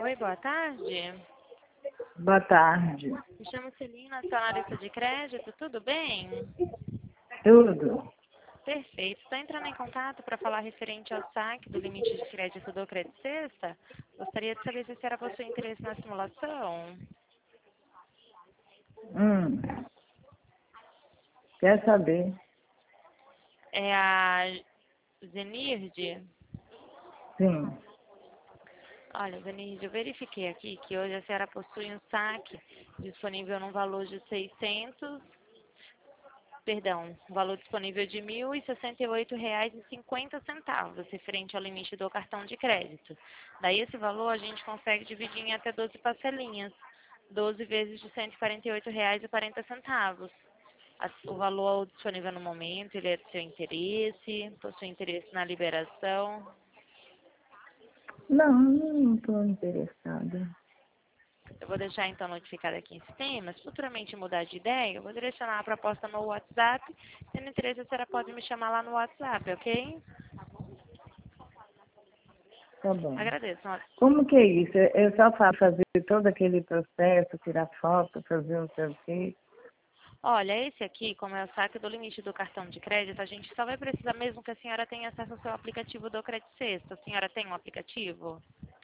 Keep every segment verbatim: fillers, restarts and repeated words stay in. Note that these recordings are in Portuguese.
Oi, boa tarde. Boa tarde. Me chamo Celina, sou analista de crédito, tudo bem? Tudo? Perfeito. Estou entrando em contato para falar referente ao saque do limite de crédito do Credit Sexta. Gostaria de saber se a senhora possui interesse na simulação. Hum. Quer saber? É a Zenirde? Sim. Olha, Zenirde, eu verifiquei aqui que hoje a senhora possui um saque disponível num valor de seiscentos, perdão, um valor disponível de mil e sessenta e oito reais e cinquenta centavos, referente ao limite do cartão de crédito. Daí esse valor a gente consegue dividir em até doze parcelinhas, doze vezes de cento e quarenta e oito reais e quarenta centavos. O valor disponível no momento, ele é do seu interesse, possui interesse na liberação. Não, não estou interessada. Eu vou deixar então notificado aqui em sistema. Se futuramente mudar de ideia, eu vou direcionar a proposta no WhatsApp. Tendo interesse, a senhora pode me chamar lá no WhatsApp, ok? Tá bom. Agradeço. Como que é isso? Eu só faço fazer todo aquele processo, tirar foto, fazer o sei o quê? Olha, esse aqui, como é o saque do limite do cartão de crédito, a gente só vai precisar mesmo que a senhora tenha acesso ao seu aplicativo do Credit Sexta. A senhora tem um aplicativo?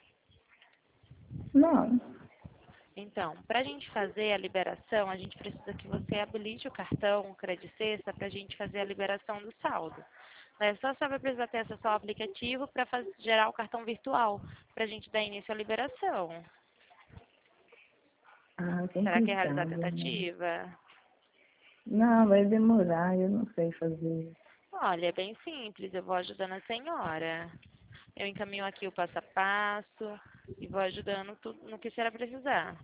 Não. Então, para a gente fazer a liberação, a gente precisa que você habilite o cartão Credit Sexta para a gente fazer a liberação do saldo. É só você vai precisar ter acesso ao aplicativo para gerar o cartão virtual, para a gente dar início à liberação. Ah, Será que é realizar a complicado, né? tentativa? Não, vai demorar, eu não sei fazer. Olha, é bem simples, eu vou ajudando a senhora. Eu encaminho aqui o passo a passo e vou ajudando tudo no que a senhora precisar.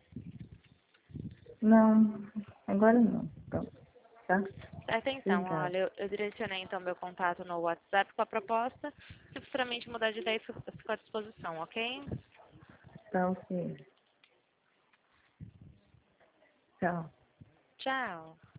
Não, agora não. Então, tá? Certo, então, Obrigada. olha, eu, eu direcionei então meu contato no WhatsApp com a proposta. Se futuramente mudar de ideia, eu fico à disposição, ok? Tá, ok. Tchau. Tchau.